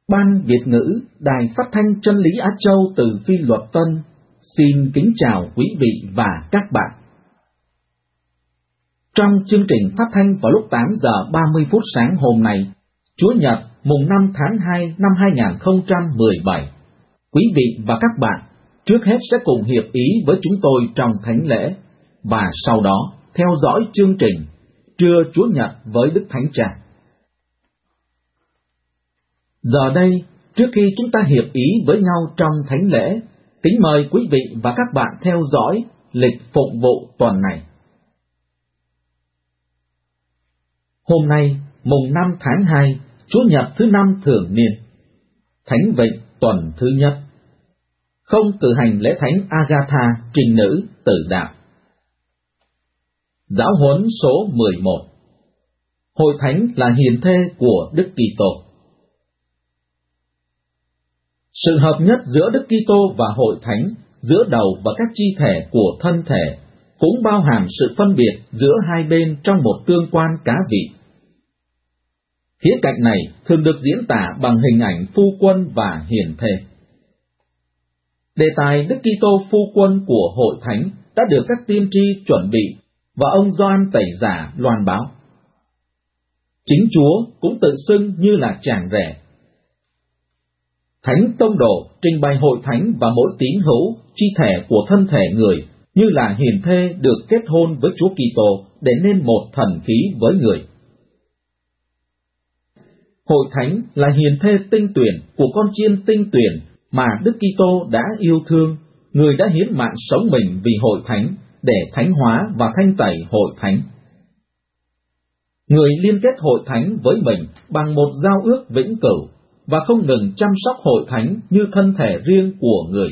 Ban Việt ngữ Đài Phát thanh Chân lý Á Châu từ Phi Luật Tân xin kính chào quý vị và các bạn. Trong chương trình phát thanh vào lúc 8 giờ 30 phút sáng hôm nay, Chúa Nhật mùng 5 tháng 2 năm 2017, quý vị và các bạn trước hết sẽ cùng hiệp ý với chúng tôi trong thánh lễ, và sau đó theo dõi chương trình Trưa Chúa Nhật với Đức Thánh Cha. Giờ đây, trước khi chúng ta hiệp ý với nhau trong thánh lễ, kính mời quý vị và các bạn theo dõi lịch phụng vụ tuần này. Hôm nay, mùng 5 tháng 2, Chúa Nhật thứ 5 thường niên, Thánh Vịnh tuần thứ nhất. Không cử hành lễ thánh Agatha Trinh Nữ Tử Đạo. Giáo huấn số 11. Hội thánh là hiền thê của Đức Kitô. Sự hợp nhất giữa Đức Kitô và hội thánh, giữa đầu và các chi thể của thân thể, cũng bao hàm sự phân biệt giữa hai bên trong một tương quan cá vị. Khía cạnh này thường được diễn tả bằng hình ảnh phu quân và hiền thê. Đề tài Đức Kitô phu quân của hội thánh đã được các tiên tri chuẩn bị và ông Gioan Tẩy Giả loan báo. Chính Chúa cũng tự xưng như là chàng rể. Thánh Tông Đồ trình bày hội thánh và mỗi tín hữu, chi thể của thân thể người như là hiền thê được kết hôn với Chúa Kitô để nên một thần khí với người. Hội thánh là hiền thê tinh tuyển của con chiên tinh tuyển mà Đức Kitô đã yêu thương, người đã hiến mạng sống mình vì hội thánh để thánh hóa và thanh tẩy hội thánh. Người liên kết hội thánh với mình bằng một giao ước vĩnh cửu và không ngừng chăm sóc hội thánh như thân thể riêng của người.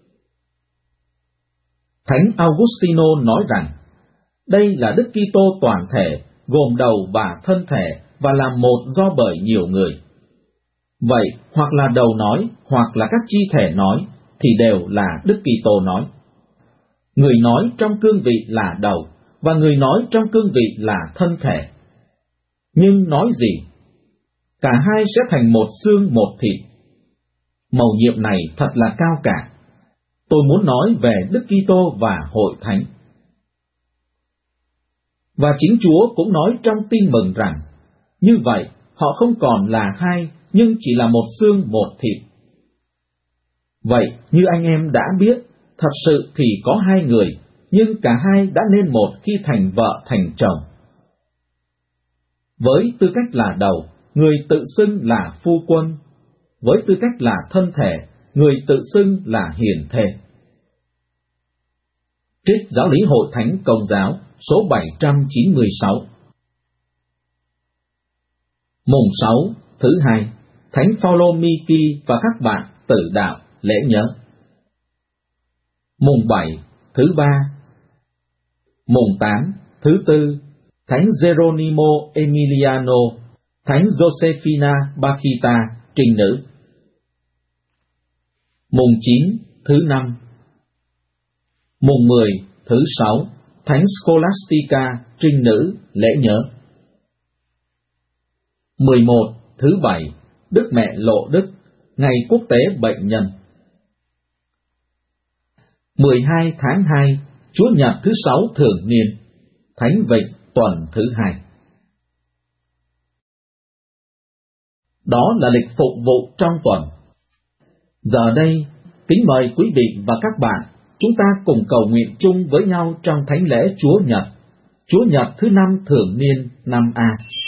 Thánh Augustino nói rằng, đây là Đức Kitô toàn thể, gồm đầu và thân thể, và là một do bởi nhiều người. Vậy, hoặc là đầu nói, hoặc là các chi thể nói, thì đều là Đức Kitô nói. Người nói trong cương vị là đầu, và người nói trong cương vị là thân thể. Nhưng nói gì? Cả hai sẽ thành một xương một thịt. Mầu nhiệm này thật là cao cả. Tôi muốn nói về Đức Kitô và hội thánh. Và chính Chúa cũng nói trong tin mừng rằng, như vậy họ không còn là hai, nhưng chỉ là một xương một thịt. Vậy như anh em đã biết, thật sự thì có hai người, nhưng cả hai đã nên một khi thành vợ thành chồng. Với tư cách là đầu, người tự xưng là phu quân. Với tư cách là thân thể, người tự xưng là hiền thê. Trích Giáo lý Hội thánh Công giáo số 796. Mùng 6, thứ hai, Thánh Phaolô Mi-ki và các bạn tử đạo lễ nhớ. Mùng 7, thứ ba. Mùng 8, thứ tư, Thánh Geronimo Emiliano, Thánh Josephina Bakhita Trinh Nữ. Mùng 9, thứ năm. Mùng 10, thứ sáu, Thánh Scholastica Trinh Nữ lễ nhớ. 11, thứ bảy, Đức Mẹ Lộ Đức, Ngày Quốc tế Bệnh nhân. 12 tháng 2, Chúa Nhật thứ 6 thường niên, Thánh Vịnh tuần thứ 2. Đó là lịch phụng vụ trong tuần. Giờ đây, kính mời quý vị và các bạn, chúng ta cùng cầu nguyện chung với nhau trong thánh lễ Chúa Nhật thứ 5 thường niên năm A.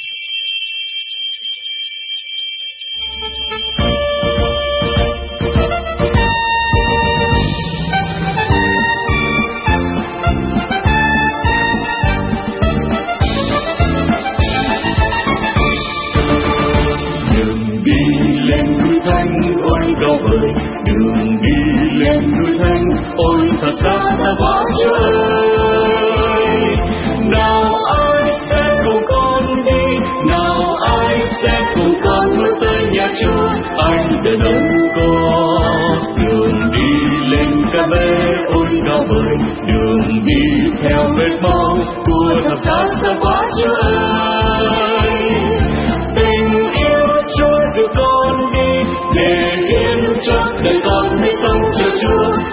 Đường đi lên núi Thanh, ôi thật xa xa quá trời. Nào ai sẽ cùng con đi, nào ai sẽ cùng con bước tới nhà Chúa, anh đã đón con. Đường đi lên Ca Bê, ôi cao vời, đường đi theo vết máu của thật xa xa quá trời. Tình yêu Chúa dìu con đi.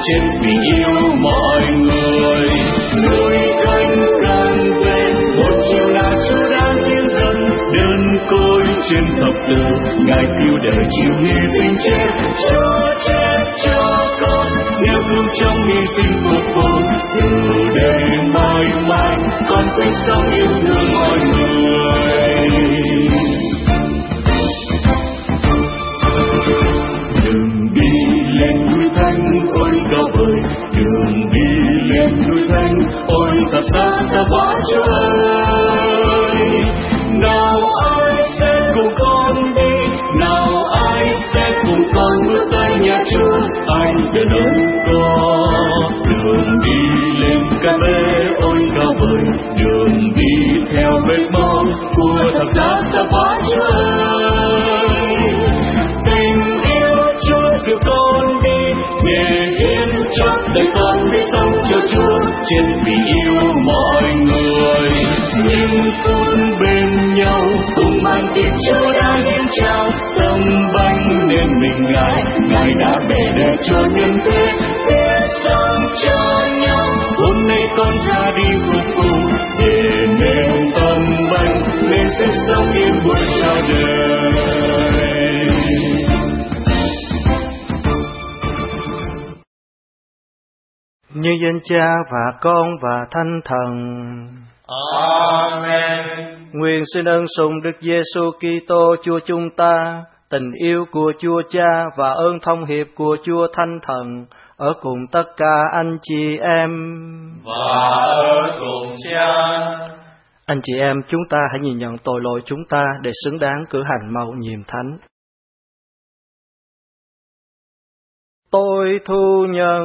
chết vì yêu mọi người. Núi Thánh càng về, một chiều nào Chúa đang tiến dần, đơn côi trên thập tự, Ngài cứu đời chịu hy sinh chết. Chúa chết cho con, nếu không trong hy sinh cuộc cuộc, từ đây mãi mãi con quyết sống yêu thương mọi người. Đừng đi lên núi Thánh ôi cao vời, đừng đi lên núi Thánh ôi thật xa xa quá Chúa ơi. Nào ai sẽ cùng con đi, nào ai sẽ cùng con bước tới nhà Chúa, anh đã lớn có. Đường đi lên Ca Bê ôi cao vời, đường đi theo vết máu của thập giá xa quá Chúa ơi. Tình yêu Chúa dìu con đi, nhẹ hiến cho đời con biết sống cho Chúa, chết vì yêu mọi người. Nhưng phút bên nhau cùng mang tin Chúa đã hiến trao, tâm bánh nên mình Ngài đã bể để cho nhân thế biết sống cho nhau. Hôm nay con ra đi phục vụ để nên tâm bánh nên sẽ sống yên vui cho đời. Như danh Cha và Con và Thánh Thần. Amen. Nguyện xin ơn sùng Đức Giêsu Kitô Chúa chúng ta, tình yêu của Chúa Cha và ơn thông hiệp của Chúa Thánh Thần ở cùng tất cả anh chị em. Và ở cùng Cha. Anh chị em, chúng ta hãy nhìn nhận tội lỗi chúng ta để xứng đáng cử hành mầu nhiệm thánh. Tôi thu nhận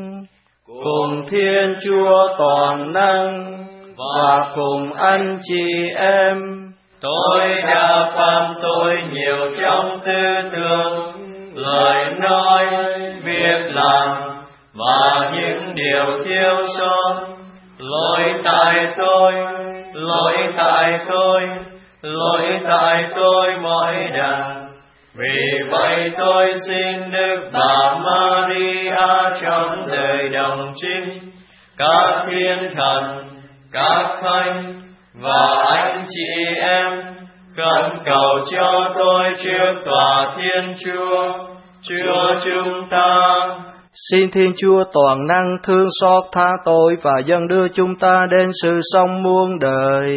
cùng Thiên Chúa toàn năng và cùng anh chị em, tôi đã phạm tội nhiều trong tư tưởng, lời nói, việc làm và những điều thiếu sót. Lỗi tại tôi, lỗi tại tôi, lỗi tại tôi mỗi đàn. Vì vậy tôi xin Đức Bà Maria trong đời đồng trinh, các thiên thần, các thánh và anh chị em khẩn cầu cho tôi trước tòa Thiên Chúa, Chúa chúng ta. Xin Thiên Chúa toàn năng thương xót tha tội và dâng đưa chúng ta đến sự sống muôn đời.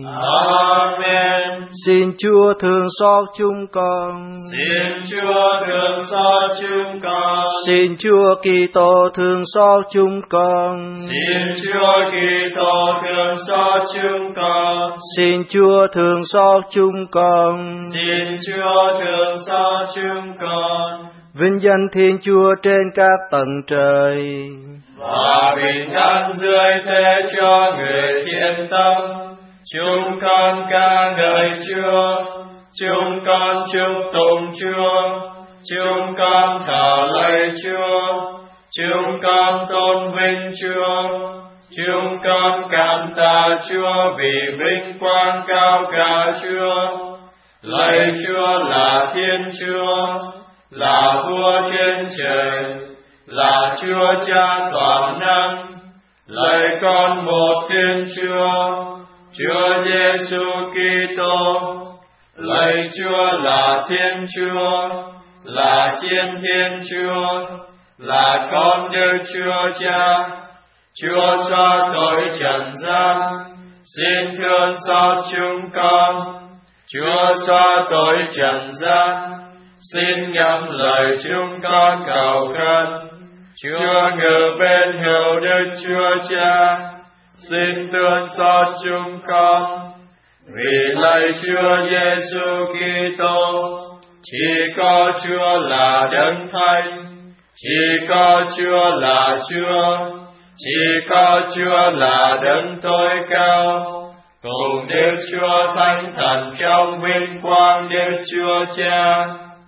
Amen. Xin Chúa thương xót chúng con. Xin Chúa thương xót chúng con. Xin Chúa Kitô thương xót chúng con. Xin Chúa Kitô thương xót chúng con. Xin Chúa thương xót chúng con. Xin Chúa thương xót chúng con. Vinh danh Thiên Chúa trên các tầng trời, và bình an dưới thế cho người thiện tâm. Chúng con ca ngợi Chúa, chúng con chúc tụng Chúa, chúng con thờ lạy Chúa, chúng con tôn vinh Chúa, chúng con cảm tạ Chúa vì vinh quang cao cả Chúa. Lạy Chúa là Thiên Chúa, là Vua trên trời, là Chúa Cha toàn năng. Lạy con một Thiên Chúa, Chúa Giêsu Kitô. Lạy Chúa là Thiên Chúa, là Chiên Thiên Chúa, là con Đức Chúa Cha. Chúa xóa tội trần gian, xin thương xót chúng con. Chúa xóa tội trần gian, xin ngắm lời chúng con cầu khẩn. Chúa ngự bên hữu Đức Chúa Cha, xin thương xót chúng con. Vì lạy Chúa Giêsu Kitô, chỉ có Chúa là Đấng Thánh, chỉ có Chúa là Chúa, chỉ có Chúa là Đấng tối cao. Cùng Đức Chúa Thánh Thần trong vinh quang Đức Chúa Cha.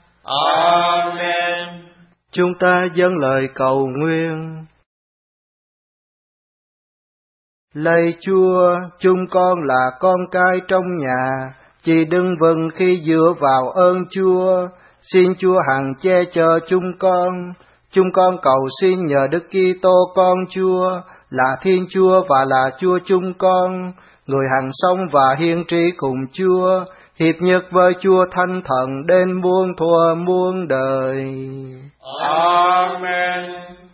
Amen. Chúng ta dâng lời cầu nguyện. Lạy Chúa, chúng con là con cái trong nhà, chỉ đứng vững khi dựa vào ơn Chúa. Xin Chúa hằng che chở chúng con, Chúng con cầu xin nhờ Đức Kitô con Chúa, là Thiên Chúa và là Chúa chúng con, người hằng sống và hiên tri cùng Chúa, hiệp nhất với Chúa Thánh Thần đến muôn thuở muôn đời. Amen.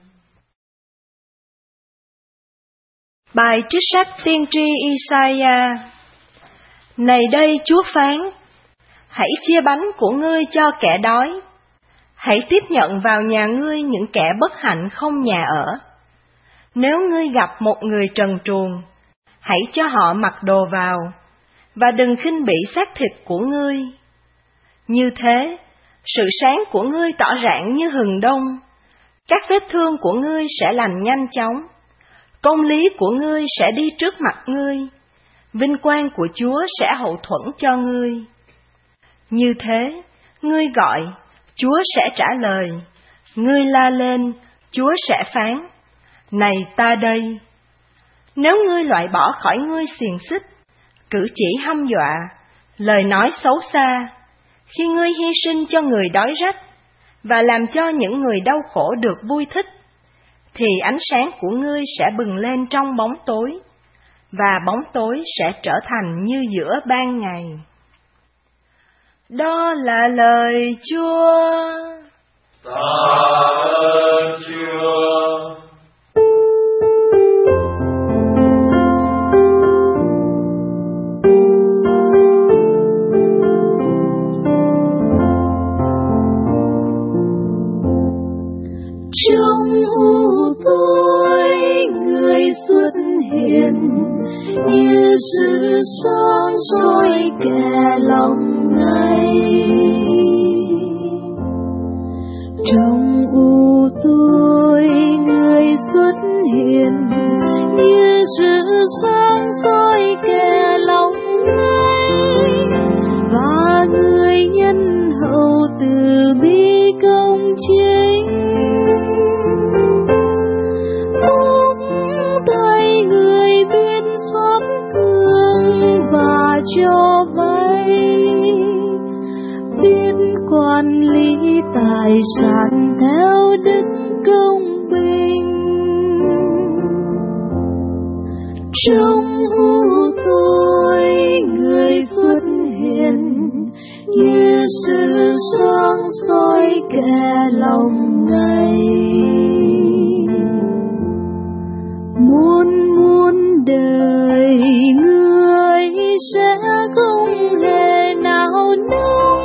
Bài trích sách tiên tri Isaiah. Này đây Chúa phán: hãy chia bánh của ngươi cho kẻ đói, hãy tiếp nhận vào nhà ngươi những kẻ bất hạnh không nhà ở. Nếu ngươi gặp một người trần truồng, hãy cho họ mặc đồ vào, và đừng khinh bỉ xác thịt của ngươi. Như thế, sự sáng của ngươi tỏ rạng như hừng đông, các vết thương của ngươi sẽ lành nhanh chóng, công lý của ngươi sẽ đi trước mặt ngươi, vinh quang của Chúa sẽ hậu thuẫn cho ngươi. Như thế, ngươi gọi, Chúa sẽ trả lời, ngươi la lên, Chúa sẽ phán: này ta đây. Nếu ngươi loại bỏ khỏi ngươi xiềng xích, cử chỉ hăm dọa, lời nói xấu xa, khi ngươi hy sinh cho người đói rách và làm cho những người đau khổ được vui thích, thì ánh sáng của ngươi sẽ bừng lên trong bóng tối, và bóng tối sẽ trở thành như giữa ban ngày. Đó là lời Chúa. Tạ ơn Chúa. Trong u tối người xuất hiện, như sự sáng soi kẻ lòng ngây. Trong u tối người xuất hiện, như sự sáng soi kẻ lòng ngây, và người nhân hậu từ bi công chính. Thay người biết xót thương và cho vay, biết quản lý tài sản theo đức công bình. Trong u tối người xuất hiện, như sự sáng soi kẻ lòng ngây. Muôn đời người sẽ không hề nào nông,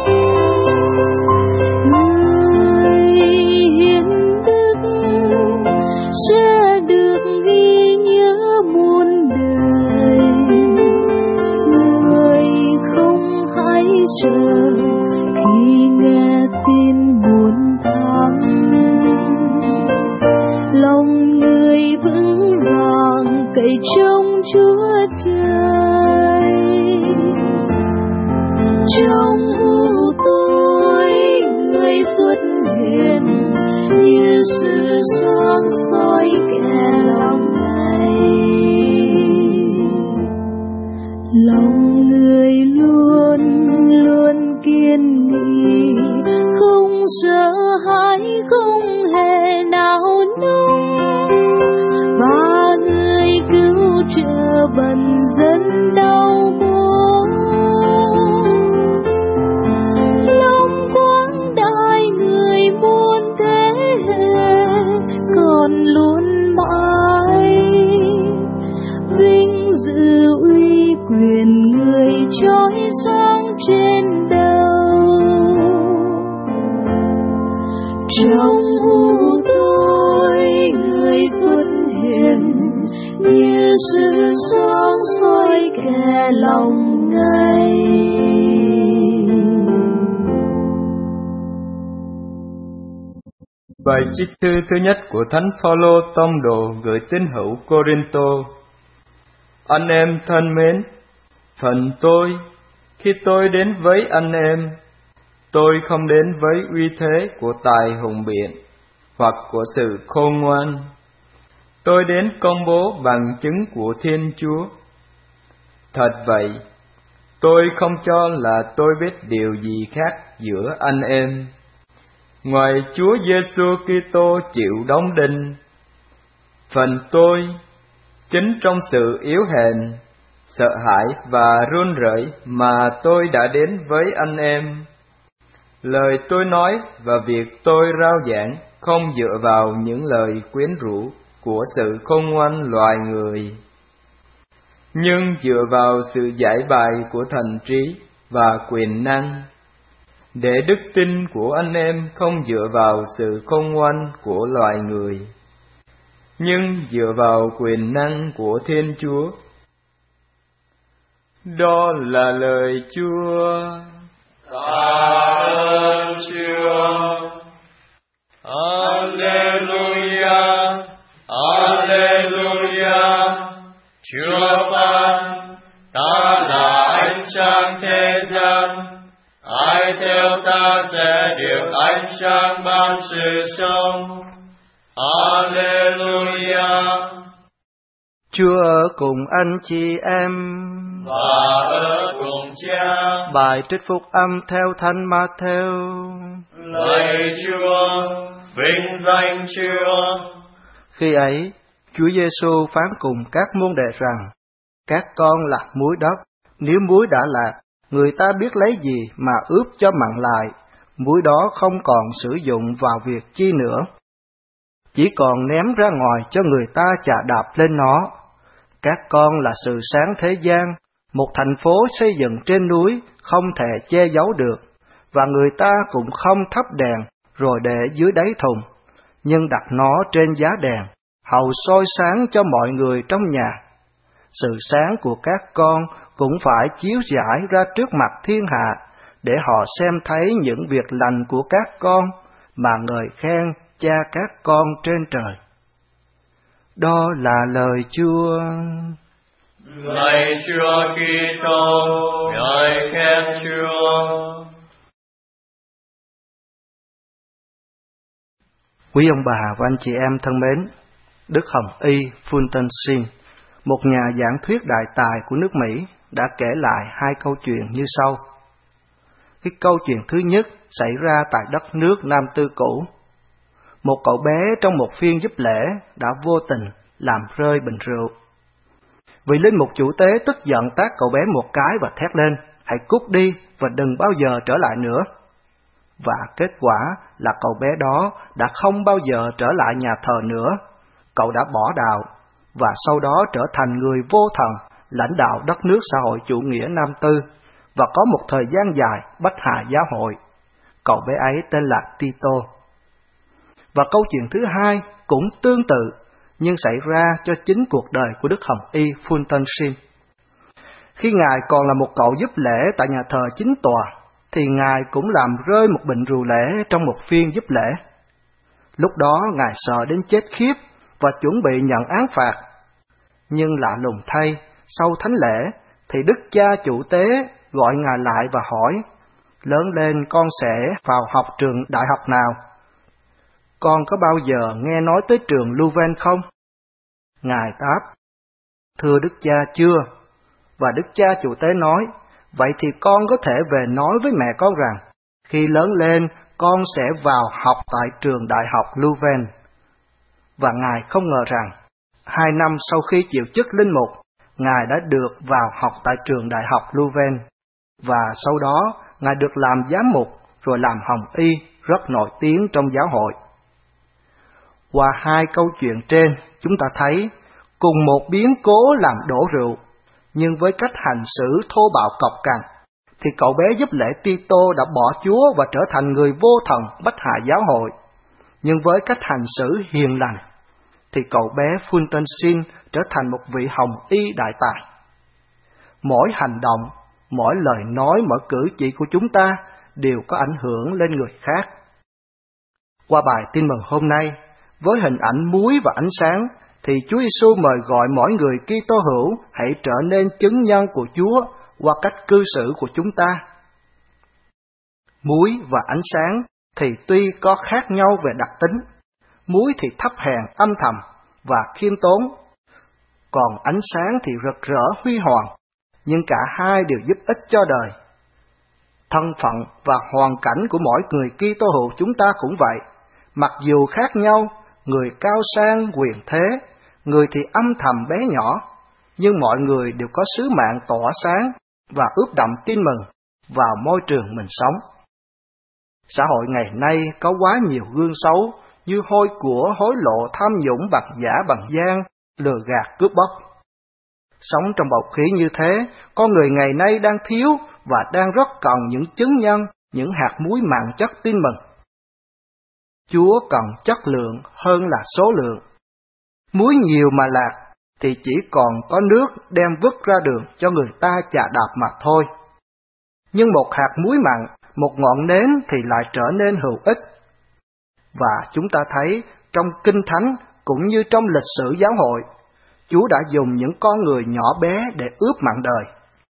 người hiến đức sẽ được ghi nhớ muôn đời. Người không hãy chờ khi nghe tin buồn thắm, lòng người vững vàng cậy trông Chúa Trời. Trong u tối người xuất hiện, như sự sáng soi kẻ lòng ngây. Lòng người luôn luôn kiên nghị, không sợ hãi, không hề nào nung, và người cứu trợ bần dân đau buồn. Lòng quang đại người muôn thế hệ còn luôn mãi, vinh dự uy quyền người chói sáng trên đầu. Trong u tối người xuất hiện, như sự sáng soi kẻ lòng ngây. Bài trích thư thứ nhất của Thánh Phaolô tông đồ gửi tín hữu Cô-rinh-tô. Anh em thân mến, phần tôi, khi tôi đến với anh em, tôi không đến với uy thế của tài hùng biện hoặc của sự khôn ngoan. Tôi đến công bố bằng chứng của Thiên Chúa. Thật vậy, tôi không cho là tôi biết điều gì khác giữa anh em. ngoài Chúa Giêsu Kitô chịu đóng đinh. Phần tôi, chính trong sự yếu hèn, sợ hãi và run rẩy mà tôi đã đến với anh em. Lời tôi nói và việc tôi rao giảng không dựa vào những lời quyến rũ của sự khôn ngoan loài người, nhưng dựa vào sự giải bày của thần trí và quyền năng, để đức tin của anh em không dựa vào sự khôn ngoan của loài người, nhưng dựa vào quyền năng của Thiên Chúa. Đó là lời Chúa. Tạ ơn Chúa. Alleluia, Alleluia. Chúa phán, ta là ánh sáng thế gian, ai theo ta sẽ được ánh sáng ban sự sống. Alleluia. Chúa ở cùng anh chị em và ở cùng Cha. Bài trích phúc âm theo Thánh Ma-thêu. Lạy Chúa, vinh danh Chúa. Khi ấy, Chúa Giêsu phán cùng các môn đệ rằng: các con là muối đất, nếu muối đã lạc, người ta biết lấy gì mà ướp cho mặn lại, muối đó không còn sử dụng vào việc chi nữa, chỉ còn ném ra ngoài cho người ta chà đạp lên nó. Các con là sự sáng thế gian, một thành phố xây dựng trên núi không thể che giấu được, và người ta cũng không thắp đèn rồi để dưới đáy thùng, nhưng đặt nó trên giá đèn, hầu soi sáng cho mọi người trong nhà. Sự sáng của các con cũng phải chiếu rải ra trước mặt thiên hạ, để họ xem thấy những việc lành của các con mà ngợi khen Cha các con trên trời. Đó là lời Chúa. Lạy Chúa Kitô, ngợi khen Chúa. Quý ông bà và anh chị em thân mến, Đức Hồng Y Fulton Sheen, một nhà giảng thuyết đại tài của nước Mỹ, đã kể lại hai câu chuyện như sau. Cái câu chuyện thứ nhất xảy ra tại đất nước Nam Tư cũ. Một cậu bé trong một phiên giúp lễ đã vô tình làm rơi bình rượu. Vị linh mục chủ tế tức giận tát cậu bé một cái và thét lên: hãy cút đi và đừng bao giờ trở lại nữa. Và kết quả là cậu bé đó đã không bao giờ trở lại nhà thờ nữa. Cậu đã bỏ đạo và sau đó trở thành người vô thần, lãnh đạo đất nước xã hội chủ nghĩa Nam Tư, và có một thời gian dài bách hại giáo hội. Cậu bé ấy tên là Tito. Và câu chuyện thứ hai cũng tương tự, nhưng xảy ra cho chính cuộc đời của Đức Hồng Y Fulton Sheen. Khi Ngài còn là một cậu giúp lễ tại nhà thờ chính tòa, thì Ngài cũng làm rơi một bình rượu lễ trong một phiên giúp lễ. Lúc đó Ngài sợ đến chết khiếp và chuẩn bị nhận án phạt. Nhưng lạ lùng thay, sau thánh lễ, thì Đức Cha chủ tế gọi Ngài lại và hỏi: lớn lên con sẽ vào học trường đại học nào? Con có bao giờ nghe nói tới trường Louvain không? Ngài đáp: thưa Đức Cha, chưa. Và Đức Cha chủ tế nói: vậy thì con có thể về nói với mẹ con rằng, khi lớn lên con sẽ vào học tại trường đại học Louvain. Và Ngài không ngờ rằng, 2 năm sau khi chịu chức linh mục, Ngài đã được vào học tại trường đại học Louvain. Và sau đó, Ngài được làm giám mục, rồi làm hồng y, rất nổi tiếng trong giáo hội. Qua hai câu chuyện trên, chúng ta thấy, cùng một biến cố làm đổ rượu, nhưng với cách hành xử thô bạo cộc cằn, thì cậu bé giúp lễ Tito đã bỏ Chúa và trở thành người vô thần bách hại giáo hội. Nhưng với cách hành xử hiền lành, thì cậu bé Fulton Sheen trở thành một vị hồng y đại tài. Mỗi hành động, mỗi lời nói, mỗi cử chỉ của chúng ta đều có ảnh hưởng lên người khác. Qua bài tin mừng hôm nay, với hình ảnh muối và ánh sáng, thì Chúa Giêsu mời gọi mỗi người Kitô hữu hãy trở nên chứng nhân của Chúa qua cách cư xử của chúng ta. Muối và ánh sáng thì tuy có khác nhau về đặc tính, muối thì thấp hèn âm thầm và khiêm tốn, còn ánh sáng thì rực rỡ huy hoàng, nhưng cả hai đều giúp ích cho đời. Thân phận và hoàn cảnh của mỗi người Kitô hữu chúng ta cũng vậy. Mặc dù khác nhau, người cao sang quyền thế, người thì âm thầm bé nhỏ, nhưng mọi người đều có sứ mạng tỏa sáng và ướp đậm tin mừng vào môi trường mình sống. Xã hội ngày nay có quá nhiều gương xấu như hôi của, hối lộ, tham nhũng, bằng giả bằng gian, lừa gạt, cướp bóc. Sống trong bầu khí như thế, con người ngày nay đang thiếu và đang rất cần những chứng nhân, những hạt muối mặn chất tin mừng. Chúa cần chất lượng hơn là số lượng. Muối nhiều mà lạc thì chỉ còn có nước đem vứt ra đường cho người ta chà đạp mà thôi. Nhưng một hạt muối mặn, một ngọn nến thì lại trở nên hữu ích. Và chúng ta thấy trong Kinh Thánh cũng như trong lịch sử giáo hội, Chúa đã dùng những con người nhỏ bé để ướp mặn đời.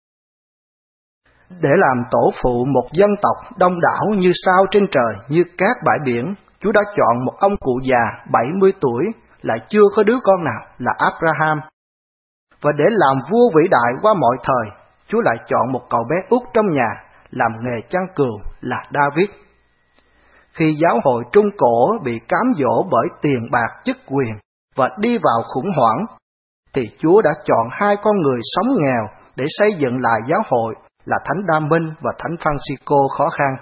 Để làm tổ phụ một dân tộc đông đảo như sao trên trời, như cát bãi biển, Chúa đã chọn một ông cụ già 70 tuổi, lại chưa có đứa con nào là Abraham. Và để làm vua vĩ đại qua mọi thời, Chúa lại chọn một cậu bé út trong nhà, làm nghề chăn cừu là David. Khi giáo hội Trung Cổ bị cám dỗ bởi tiền bạc chức quyền và đi vào khủng hoảng, thì Chúa đã chọn hai con người sống nghèo để xây dựng lại giáo hội là Thánh Đa Minh và Thánh Francisco khó khăn.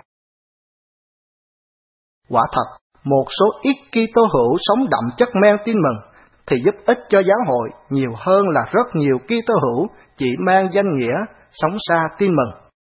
Quả thật, một số ít Kitô hữu sống đậm chất men tin mừng thì giúp ích cho giáo hội nhiều hơn là rất nhiều Kitô hữu chỉ mang danh nghĩa sống xa tin mừng.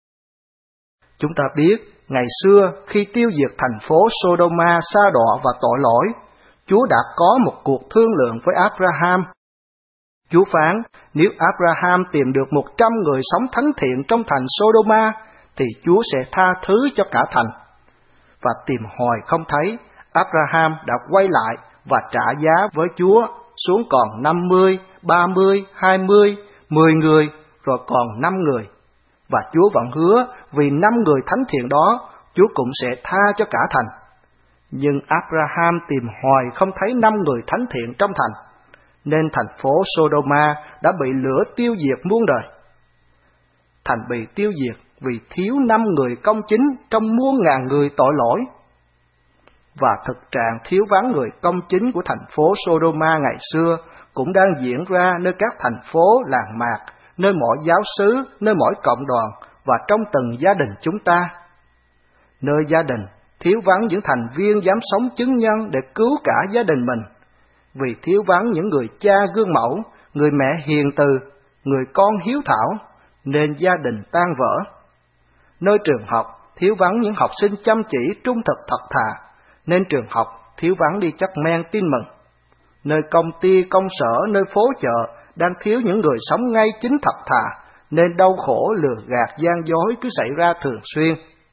Chúng ta biết, ngày xưa khi tiêu diệt thành phố Sodoma sa đọa và tội lỗi, Chúa đã có một cuộc thương lượng với Abraham. Chúa phán, nếu Abraham tìm được 100 người sống thánh thiện trong thành Sodoma, thì Chúa sẽ tha thứ cho cả thành. Và tìm hoài không thấy, Abraham đã quay lại và trả giá với Chúa xuống còn 50, 30, 20, 10 người, rồi còn 5 người. Và Chúa vẫn hứa vì 5 người thánh thiện đó, Chúa cũng sẽ tha cho cả thành. Nhưng Abraham tìm hoài không thấy 5 người thánh thiện trong thành, nên thành phố Sodoma đã bị lửa tiêu diệt muôn đời. Thành bị tiêu diệt vì thiếu 5 người công chính trong muôn ngàn người tội lỗi. Và thực trạng thiếu vắng người công chính của thành phố Sodoma ngày xưa cũng đang diễn ra nơi các thành phố làng mạc, nơi mỗi giáo xứ, nơi mỗi cộng đoàn và trong từng gia đình chúng ta. Nơi gia đình thiếu vắng những thành viên dám sống chứng nhân để cứu cả gia đình mình, vì thiếu vắng những người cha gương mẫu, người mẹ hiền từ, người con hiếu thảo, nên gia đình tan vỡ. Nơi trường học thiếu vắng những học sinh chăm chỉ trung thực thật thà, nên trường học thiếu vắng đi chất men tin mừng. Nơi công ty, công sở, nơi phố chợ đang thiếu những người sống ngay chính thật thà, nên đau khổ lừa gạt gian dối cứ xảy ra thường xuyên.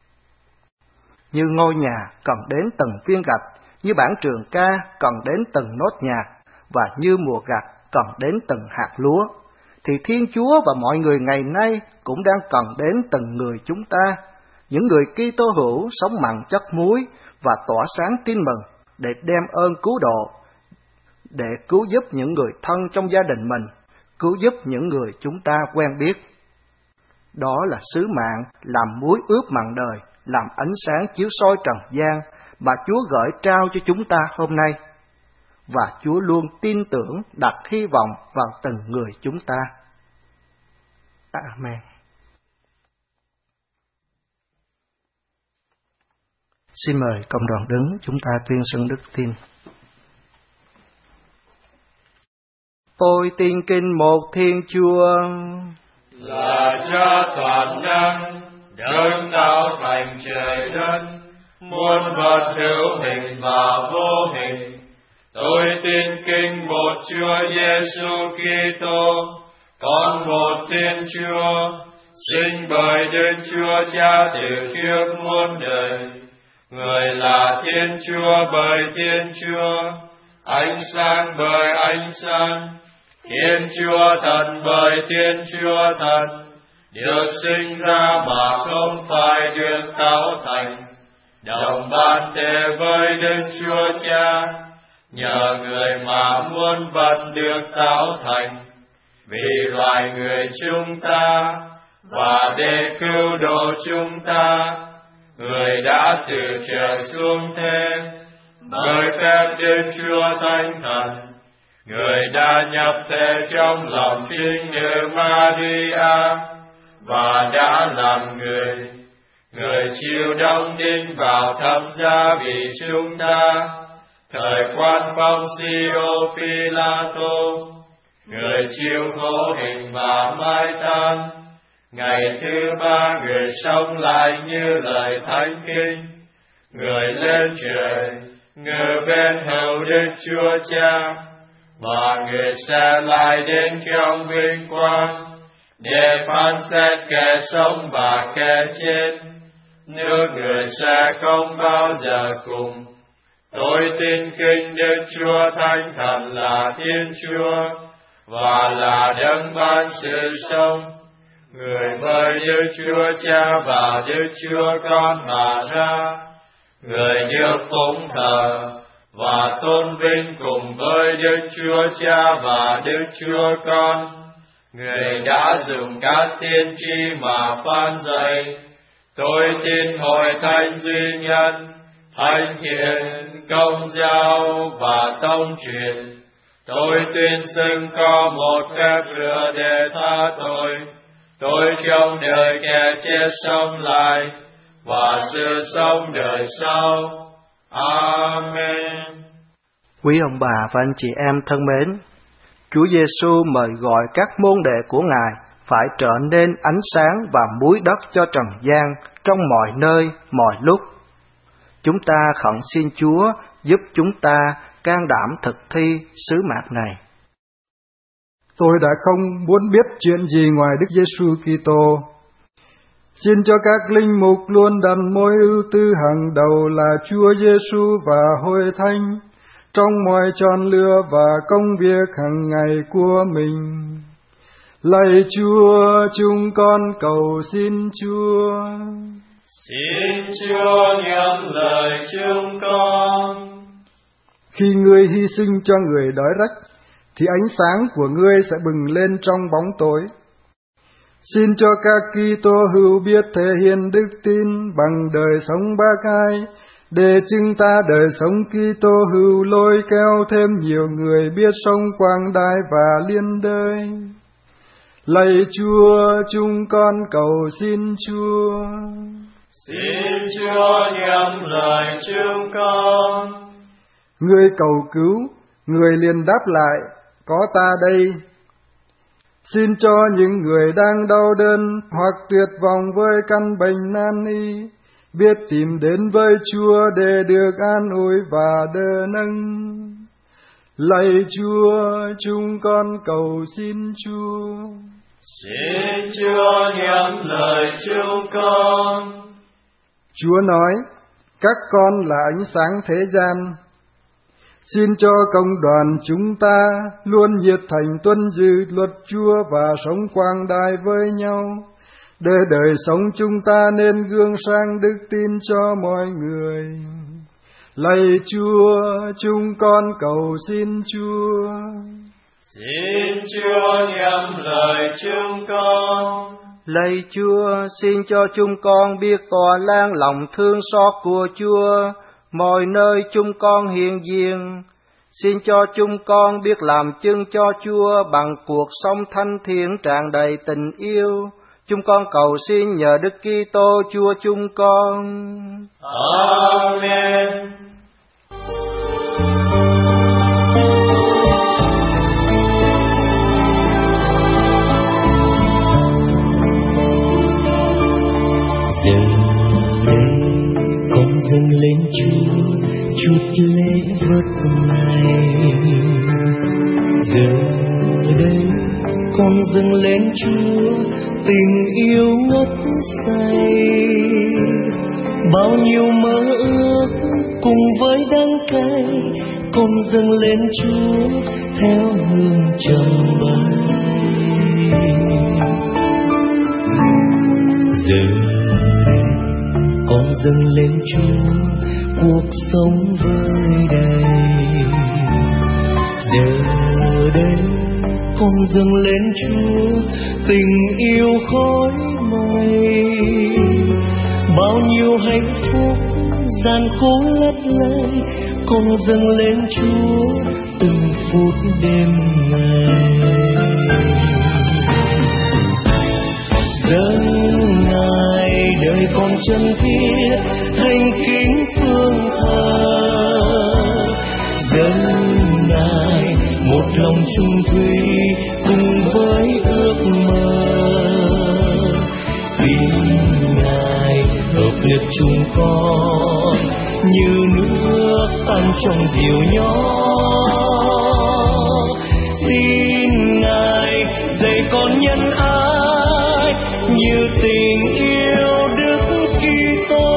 Như ngôi nhà cần đến từng viên gạch, như bản trường ca cần đến từng nốt nhạc, và như mùa gặt cần đến từng hạt lúa, thì Thiên Chúa và mọi người ngày nay cũng đang cần đến từng người chúng ta, những người Kitô hữu sống mặn chất muối và tỏa sáng tin mừng để đem ơn cứu độ, để cứu giúp những người thân trong gia đình mình, cứu giúp những người chúng ta quen biết. Đó là sứ mạng làm muối ướp mặn đời, làm ánh sáng chiếu soi trần gian mà Chúa gửi trao cho chúng ta hôm nay. Và Chúa luôn tin tưởng, đặt hy vọng vào từng người chúng ta. Amen. Xin mời cộng đoàn đứng, chúng ta tuyên xưng đức tin. Tôi tin kính một Thiên Chúa, là Cha toàn năng, đấng tạo thành trời đất, muôn vật hữu hình và vô hình. Tôi tin kính một Chúa Giêsu Kitô, con một Thiên Chúa, sinh bởi Đức Chúa Cha từ trước muôn đời. Người là Thiên Chúa bởi Thiên Chúa, ánh sáng bởi ánh sáng, Thiên Chúa thật bởi Thiên Chúa thật, được sinh ra mà không phải được tạo thành, đồng ban thể với Đức Chúa Cha, nhờ người mà muôn vật được tạo thành. Vì loài người chúng ta và để cứu độ chúng ta. Người đã từ trời xuống thế, bởi phép Đức Chúa Thánh Thần. Người đã nhập thể trong lòng trinh nữ Maria, và đã làm người. Người chịu đóng đinh vào thập giá vì chúng ta, thời quan phong Pôncio Phi-la-tô. Người chịu khổ hình và mai táng. Ngày thứ ba người sống lại như lời Thánh Kinh. Người lên trời, ngự bên hữu Đức Chúa Cha, và người sẽ lại đến trong vinh quang để phán xét kẻ sống và kẻ chết. Nước người sẽ không bao giờ cùng. Tôi tin kính Đức Chúa Thánh Thần là Thiên Chúa, và là đấng ban sự sống. Người bởi Đức Chúa Cha và Đức Chúa Con mà ra. Người được phụng thờ và tôn vinh cùng với Đức Chúa Cha và Đức Chúa Con. Người đã dùng các tiên tri mà phán dạy. Tôi tin hội thánh duy nhân, thánh hiền, công giáo và tông truyền. Tôi tuyên xưng có một phép rửa để tha tội. Tôi trong đời kẻ chết sống lại, và sự sống đời sau. Amen. Quý ông bà và anh chị em thân mến, Chúa Giêsu mời gọi các môn đệ của Ngài phải trở nên ánh sáng và muối đất cho trần gian trong mọi nơi, mọi lúc. Chúng ta khẩn xin Chúa giúp chúng ta can đảm thực thi sứ mạng này. Tôi đã không muốn biết chuyện gì ngoài Đức Giêsu Kitô. Xin cho các linh mục luôn đặt mối ưu tư hàng đầu là Chúa Giêsu và Hội Thánh trong mọi chọn lựa và công việc hàng ngày của mình. Lạy Chúa, chúng con cầu xin Chúa. Xin Chúa nhắm lời chúng con. Khi ngươi hy sinh cho người đói rách, thì ánh sáng của ngươi sẽ bừng lên trong bóng tối. Xin cho các Kitô hữu biết thể hiện đức tin bằng đời sống bác ái, để chúng ta đời sống Kitô hữu lôi kéo thêm nhiều người biết sống quang đại và liên đới. Lạy Chúa, chúng con cầu xin Chúa. Xin Chúa nhắm lời chúng con. Người cầu cứu, người liền đáp lại, có ta đây. Xin cho những người đang đau đớn hoặc tuyệt vọng với căn bệnh nan y, biết tìm đến với Chúa để được an ủi và đỡ nâng. Lạy Chúa, chúng con cầu xin Chúa. Xin Chúa nhắm lời chúng con. Chúa nói, các con là ánh sáng thế gian. Xin cho công đoàn chúng ta luôn nhiệt thành tuân giữ luật Chúa và sống quang đại với nhau, để đời sống chúng ta nên gương sáng đức tin cho mọi người. Lạy Chúa, chúng con cầu xin Chúa. Xin Chúa nhắm lời chúng con. Lạy Chúa, xin cho chúng con biết tỏa lan lòng thương xót của Chúa mọi nơi chúng con hiện diện. Xin cho chúng con biết làm chứng cho Chúa bằng cuộc sống thanh thiện tràn đầy tình yêu. Chúng con cầu xin nhờ Đức Kitô Chúa chúng con. Amen. Giờ đây con dâng lên Chúa chút lễ vật này. Giờ đây con dâng lên Chúa tình yêu ngất say. Bao nhiêu mơ ước cùng với đắng cay, con dâng lên Chúa theo hương trầm bay. Giờ đây con dâng lên Chúa cuộc sống vơi đầy. Giờ đây con dâng lên Chúa tình yêu khói mây. Bao nhiêu hạnh phúc gian khổ lất lây, con dâng lên Chúa từng phút đêm ngày. Dâng Ngài đời con chân thiết, thành kính phương thờ. Dâng Ngài một lòng trung thủy cùng với ước mơ. Xin Ngài hợp lực chúng con như nước tan trong diều nhỏ. Xin Ngài dạy con nhân ái như tình yêu Đức Kitô.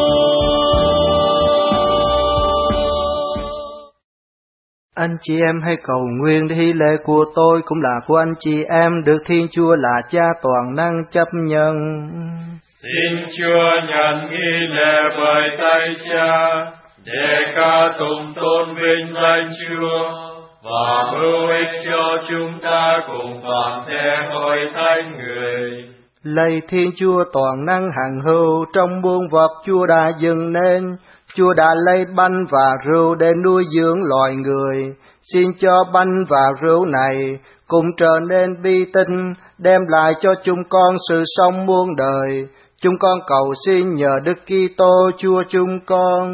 Anh chị em hãy cầu nguyện để hy lễ của tôi cũng là của anh chị em được Thiên Chúa là Cha toàn năng chấp nhận. Xin Chúa nhận nghi lễ bởi tay Cha, để ca tụng tôn vinh danh Chúa và hữu ích cho chúng ta cùng toàn thể hội thánh người. Lạy Thiên Chúa toàn năng hằng hữu, trong muôn vật Chúa đã dựng nên, Chúa đã lấy bánh và rượu để nuôi dưỡng loài người. Xin cho bánh và rượu này cùng trở nên bi tinh, đem lại cho chúng con sự sống muôn đời. Chúng con cầu xin nhờ Đức Kitô Chúa chúng con.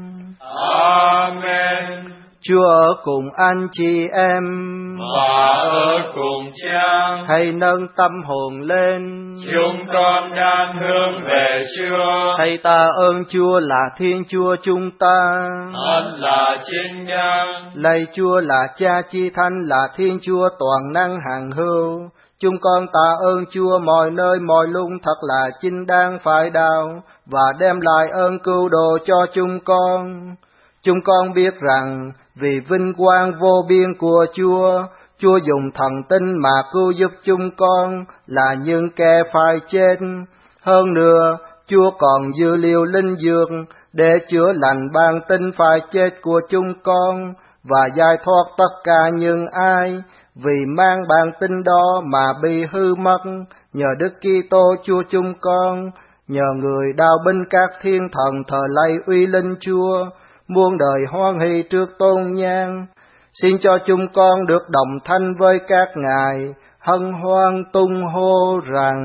Amen. Chúa ở cùng anh chị em và ở cùng Cha. Hãy nâng tâm hồn lên. Chúng con đang hướng về Chúa. Hãy ta ơn Chúa là Thiên Chúa chúng ta. Thật là chính nhân. Lạy Chúa là Cha chi thánh, là Thiên Chúa toàn năng hằng hữu. Chúng con tạ ơn Chúa mọi nơi mọi lúc thật là chính đáng phải đạo, và đem lại ơn cứu độ cho chúng con. Chúng con biết rằng vì vinh quang vô biên của Chúa, Chúa dùng thần tinh mà cứu giúp chúng con là những kẻ phải chết. Hơn nữa, Chúa còn dư liều linh dược để chữa lành ban tinh phải chết của chúng con và giải thoát tất cả những ai vì mang bản tinh đó mà bị hư mất. Nhờ Đức Kitô Chúa chúng con, nhờ người đao binh các thiên thần thờ lạy uy linh Chúa, muôn đời hoan hỷ trước tôn nhang. Xin cho chúng con được đồng thanh với các ngài, hân hoan tung hô rằng: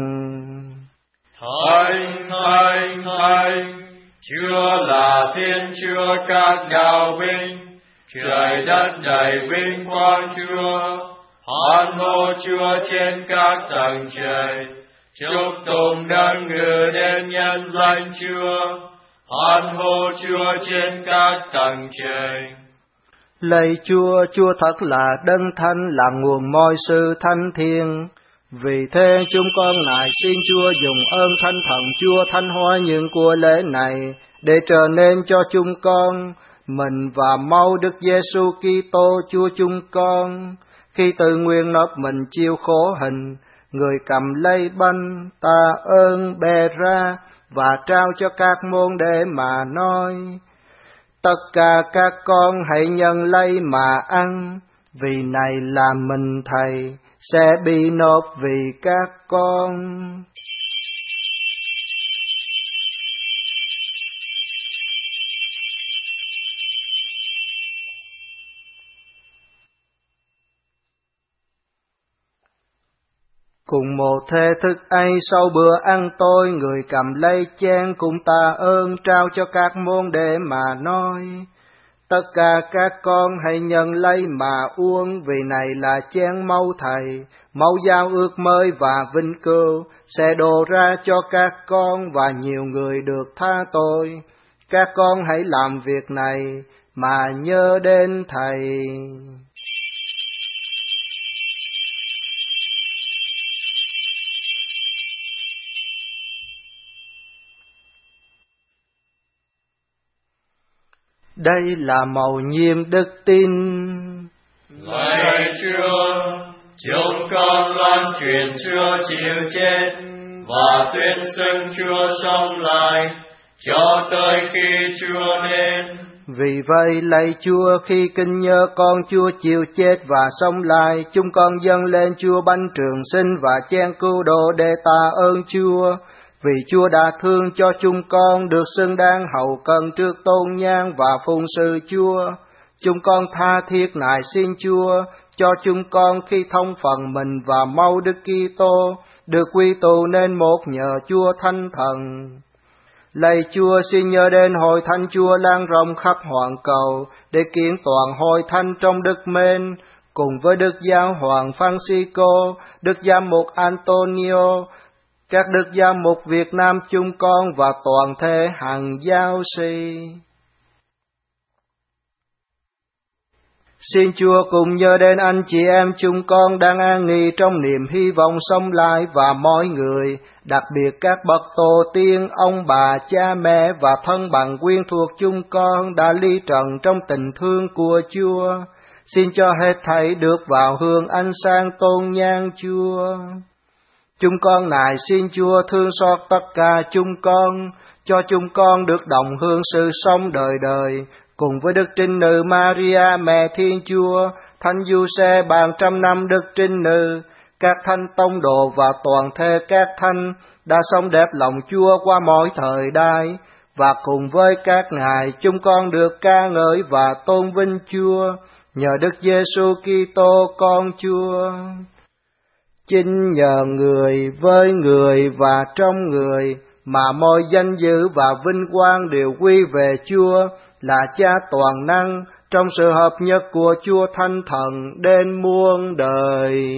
Thánh, thánh, thánh, Chúa là Thiên Chúa các đạo binh, trời đất đầy vinh quang Chúa. Hoan hô Chúa trên các tầng trời, chúc tụng đấng ngự đến nhân danh Chúa. Hoan hô Chúa trên các tầng trời. Lạy Chúa, Chúa thật là đấng thánh, là nguồn mọi sự thánh thiêng. Vì thế chúng con nài xin Chúa dùng ơn Thánh Thần Chúa thánh hóa những của lễ này, để trở nên cho chúng con mình và máu Đức Giêsu Kitô Chúa chúng con. Khi tự nguyện nộp mình chịu khổ hình, người cầm lấy bánh tạ ơn bè ra và trao cho các môn đệ mà nói: Tất cả các con hãy nhận lấy mà ăn, vì này là mình Thầy sẽ bị nộp vì các con. Cùng một thể thức ấy, sau bữa ăn tối, người cầm lấy chén cùng tạ ơn trao cho các môn đệ mà nói: Tất cả các con hãy nhận lấy mà uống, vì này là chén máu Thầy, máu giao ước mới và vinh cưu, sẽ đổ ra cho các con và nhiều người được tha tội. Các con hãy làm việc này mà nhớ đến Thầy. Đây là mầu nhiệm đức tin. Lạy Chúa, chúng con loan truyền Chúa chịu chết và tuyên xưng Chúa sống lại cho tới khi Chúa đến. Vì vậy lạy Chúa, khi kinh nhớ con Chúa chịu chết và sống lại, chúng con dâng lên Chúa bánh trường sinh và chén cứu độ để tạ ơn Chúa. Vì Chúa đã thương cho chúng con được xứng đáng hầu cận trước tôn nhang và phụng sự Chúa. Chúng con tha thiết nài xin Chúa cho chúng con khi thông phần mình và mau Đức Kitô được quy tụ nên một nhờ Chúa Thánh Thần. Lạy Chúa, xin nhớ đến hội thánh Chúa lan rộng khắp hoàn cầu để kiến toàn hội thánh trong Đức Mên, cùng với Đức Giáo hoàng Francisco, Đức Giám mục Antonio, các Đức Giám mục Việt Nam chúng con và toàn thể hàng giáo sĩ. Xin Chúa cùng nhớ đến anh chị em chúng con đang an nghỉ trong niềm hy vọng sống lại và mọi người, đặc biệt các bậc tổ tiên, ông bà, cha mẹ và thân bằng quyến thuộc chúng con đã ly trần trong tình thương của Chúa. Xin cho hết thảy được vào hương ánh sáng tôn nhang Chúa. Chúng con nài xin Chúa thương xót tất cả chúng con, cho chúng con được đồng hương sự sống đời đời, cùng với Đức Trinh Nữ Maria Mẹ Thiên Chúa, Thánh Giuse bàn trăm năm Đức Trinh Nữ, các thánh tông đồ và toàn thể các thánh đã sống đẹp lòng Chúa qua mọi thời đại, và cùng với các ngài chúng con được ca ngợi và tôn vinh Chúa nhờ Đức Giêsu Kitô con Chúa. Chính nhờ người, với người và trong người mà mọi danh dự và vinh quang đều quy về Chúa là Cha toàn năng, trong sự hợp nhất của Chúa Thánh Thần đến muôn đời.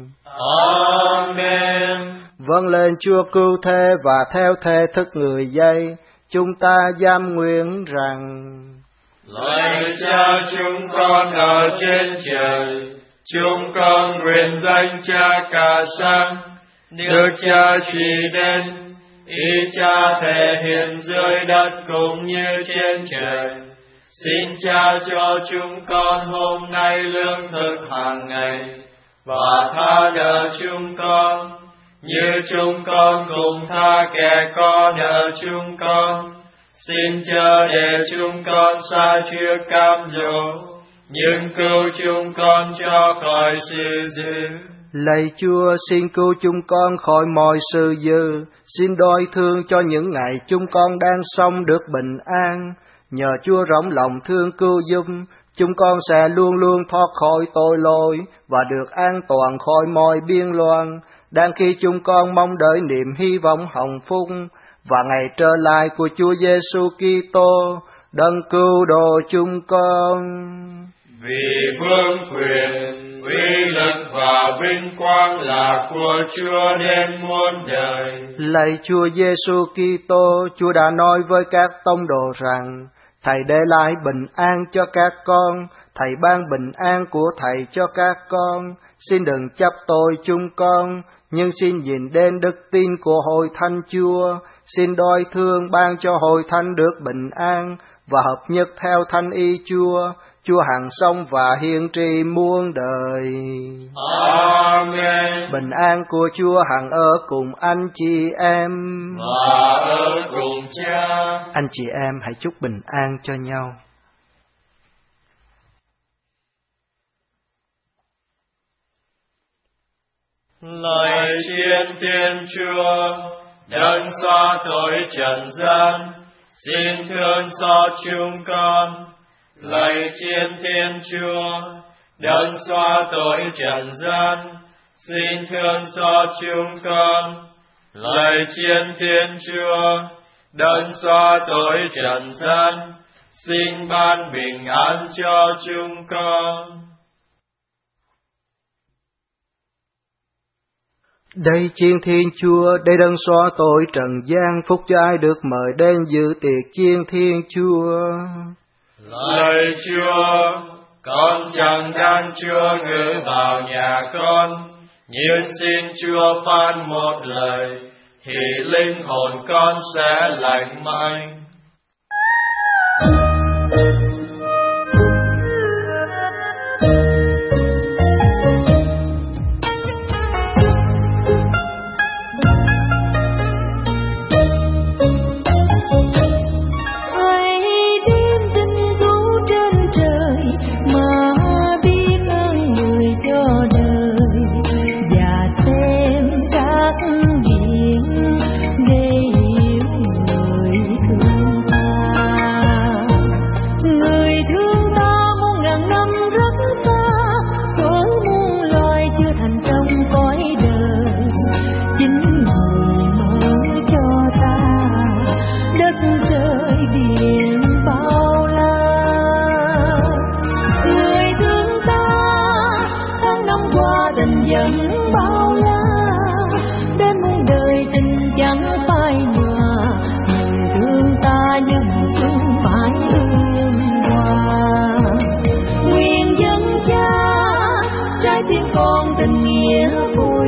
Amen. Vâng lên Chúa cứu thế và theo thể thức người dạy, chúng ta giam nguyện rằng: Lạy Cha chúng con ở trên trời, chúng con nguyện danh Cha cả sáng, nước Cha trị đến, ý Cha thể hiện dưới đất cũng như trên trời. Xin Cha cho chúng con hôm nay lương thực hàng ngày, và tha nợ chúng con, như chúng con cũng tha kẻ có nợ chúng con. Xin chớ để chúng con sa trước cám dỗ, nhưng cứu chúng con cho khỏi sự dữ. Lạy Chúa, xin cứu chúng con khỏi mọi sự dữ. Xin đói thương cho những ngày chúng con đang sống được bình an. Nhờ Chúa rộng lòng thương cứu giúp, chúng con sẽ luôn luôn thoát khỏi tội lỗi và được an toàn khỏi mọi biên loạn, đang khi chúng con mong đợi niềm hy vọng hồng phúc và ngày trở lại của Chúa Giêsu Kitô, đấng cứu độ chúng con. Vì vương quyền, uy lực và vinh quang là của Chúa đến muôn đời. Lạy Chúa Giêsu Kitô, Chúa đã nói với các tông đồ rằng: Thầy để lại bình an cho các con, Thầy ban bình an của Thầy cho các con. Xin đừng chấp tội chúng con, nhưng xin nhìn đến đức tin của hội thánh Chúa. Xin đói thương ban cho hội thánh được bình an và hợp nhất theo thánh ý Chúa, Chúa hằng sống và hiển trị muôn đời. Amen. Bình an của Chúa hằng ở cùng anh chị em và ở cùng Cha. Anh chị em hãy chúc bình an cho nhau. Lạy Thiên Thiên Chúa, đấng xóa tội trần gian, xin thương xót chúng con. Lạy Thiên Thiên Chúa, đấng xóa tội trần gian, xin thương xót chúng con. Lạy Thiên Thiên Chúa, đấng xóa tội trần gian, xin ban bình an cho chúng con. Đây Chiên Thiên Chúa, đây đấng xóa tội trần gian, phúc cho ai được mời đến dự tiệc Chiên Thiên Chúa. Lạy Chúa, con chẳng đang Chúa ngự vào nhà con, nhưng xin Chúa phán một lời, thì linh hồn con sẽ lành mạnh.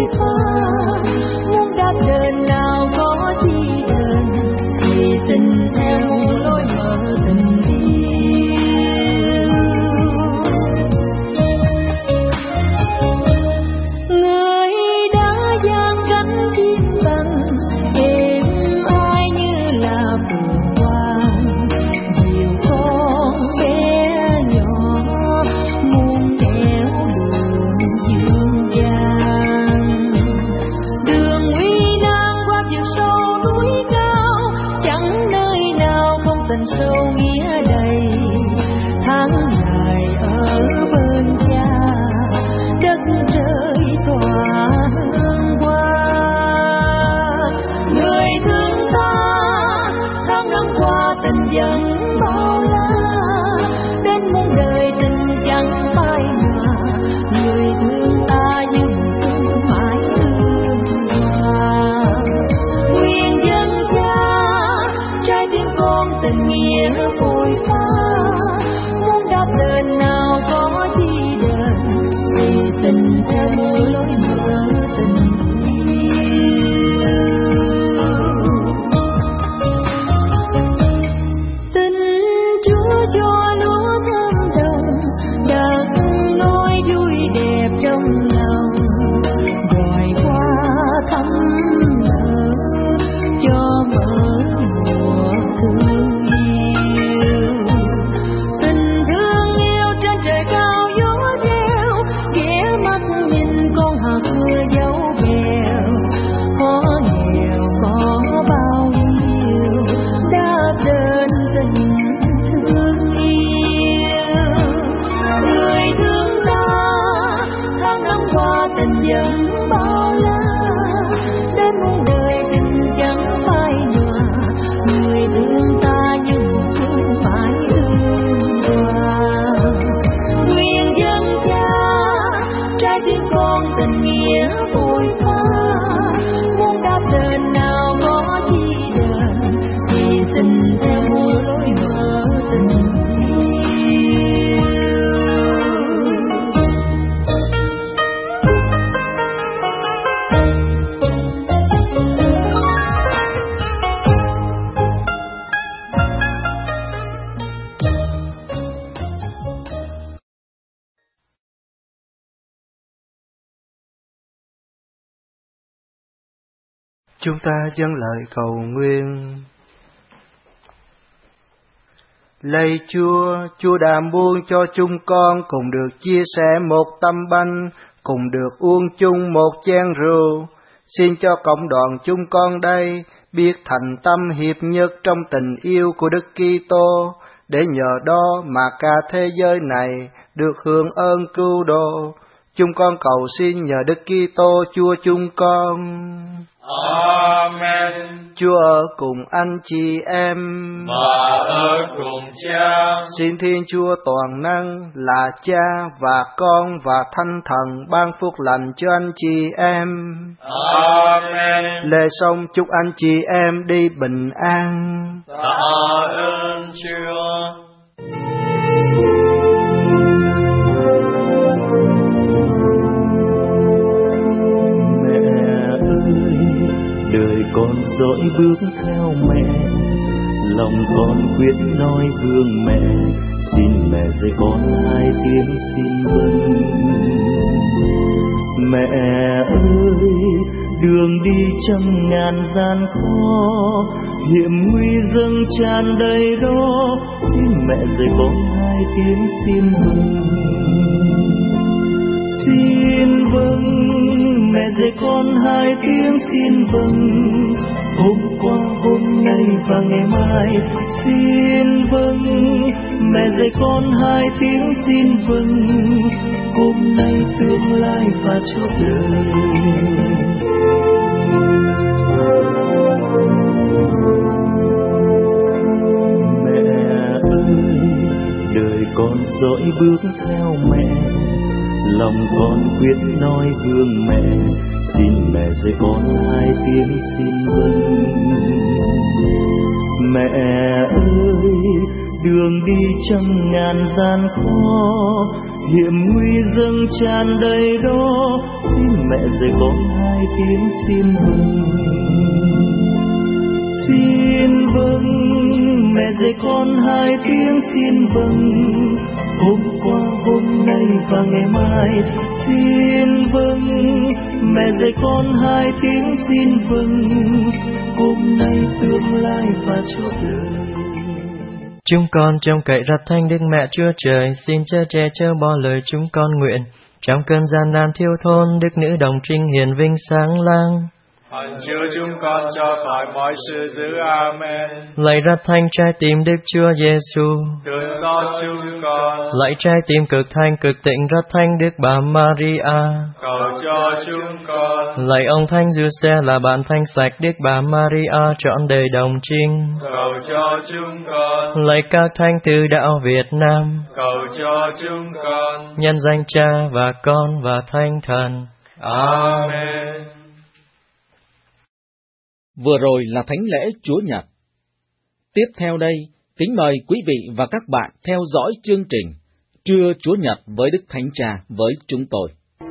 vội pha. Muốn đáp đền nào có chi đền, thì xin theo lối mở tình yêu. Người đã giang cánh chim bằng, êm ai như là vườn hoa. Dìu con bé nhỏ muôn nẻo đường dương gian. Đường uy nan qua chiều sâu núi cao, chẳng nơi nào không tình sâu nghĩa đầy. Tháng ngày ở bên cha, đất trời tỏa hương hoa. Người thương ta tháng năm qua tình vẫn bao la, đến muôn đời tình chẳng phai nhòa. Người thương ta như thương mãi thương hòa. Nguyện dân cha trái tim con tình nghĩa vội pha. Muốn đáp đền nào có chi đền, thì tình theo lối mở tình yêu. Tình Chúa cho lúa thơm đồng, đặt nỗi vui đẹp trong lòng. Gọi qua thăm nở, cho mở mùa thương yêu. Tình thương yêu trên trời cao gió reo, ghé mắt nhìn con hạt mưa dấu bèo. Có nghèo có bao nhiêu, đáp đền tình thương yêu. Người thương ta tháng năm qua tình vẫn bao la, đến muôn đời tình chẳng phai nhòa. Người thương ta như thương mãi thương hòa. Nguyện dân cha trái tim con tình nghĩa vội pha. Muốn đáp đền nào có chi đền, thì xin theo lối mở tình yêu. Chúng ta dâng lời cầu nguyện. Lạy Chúa đảm buông cho chúng con cùng được chia sẻ một tâm bánh, cùng được uống chung một chén rượu. Xin cho cộng đoàn chúng con đây biết thành tâm hiệp nhất trong tình yêu của Đức Kitô, để nhờ đó mà cả thế giới này được hưởng ơn cứu độ. Chúng con cầu xin nhờ Đức Kitô Chúa chúng con. Amen. Chúa ở cùng anh chị em Và ở cùng Cha. Xin Thiên Chúa toàn năng là Cha và Con và Thánh Thần ban phúc lành cho anh chị em. Amen. Lễ xong chúc anh chị em đi bình an. Tạ ơn Chúa. Đời con dõi bước theo mẹ, lòng con quyết nói gương mẹ. Xin mẹ dạy con hai tiếng xin vâng. Mẹ ơi, đường đi trăm ngàn gian khó, hiểm nguy dâng tràn đầy đó. Xin mẹ dạy con hai tiếng xin vâng. Xin vâng, mẹ dạy con hai tiếng xin vâng. Hôm qua, hôm nay và ngày mai. Xin vâng, mẹ dạy con hai tiếng xin vâng. Hôm nay, tương lai và cho đời. Mẹ ơi, đời con dõi bước theo mẹ, lòng con quyết nói gương mẹ. Xin mẹ dạy con hai tiếng xin vâng. Mẹ ơi, đường đi trăm ngàn gian khó, hiểm nguy dâng tràn đầy đó. Xin mẹ dạy con hai tiếng xin vâng, xin vâng. Mẹ dạy con hai tiếng xin vâng, hôm qua hôm nay và ngày mai. Xin vâng, mẹ dạy con hai tiếng xin vâng, hôm nay tương lai và chốt lời. Chúng con trông cậy rập thanh Đức Mẹ Chúa Trời, xin chở che chở bỏ lời chúng con nguyện. Trong cơn gian nan thiếu thốn, Đức Nữ Đồng Trinh hiền vinh sáng lang. Hạnh Chúa chúng con cho khỏi mọi sự dữ. Amen. Lạy rập thanh trái tim Đức Chúa Giêsu, thương xót chúng con. Lạy trái tim cực thanh cực tịnh rập thanh Đức Bà Maria, cầu cho chúng con. Lạy ông Thánh Giuse là bạn thanh sạch Đức Bà Maria trọn đời đồng trinh, cầu cho chúng con. Lạy các thánh từ đạo Việt Nam, cầu cho chúng con. nhân danh Cha và Con và Thánh Thần. Amen. Vừa rồi là thánh lễ Chúa Nhật. Tiếp theo đây, kính mời quý vị và các bạn theo dõi chương trình Trưa Chúa Nhật với Đức Thánh Cha với chúng tôi.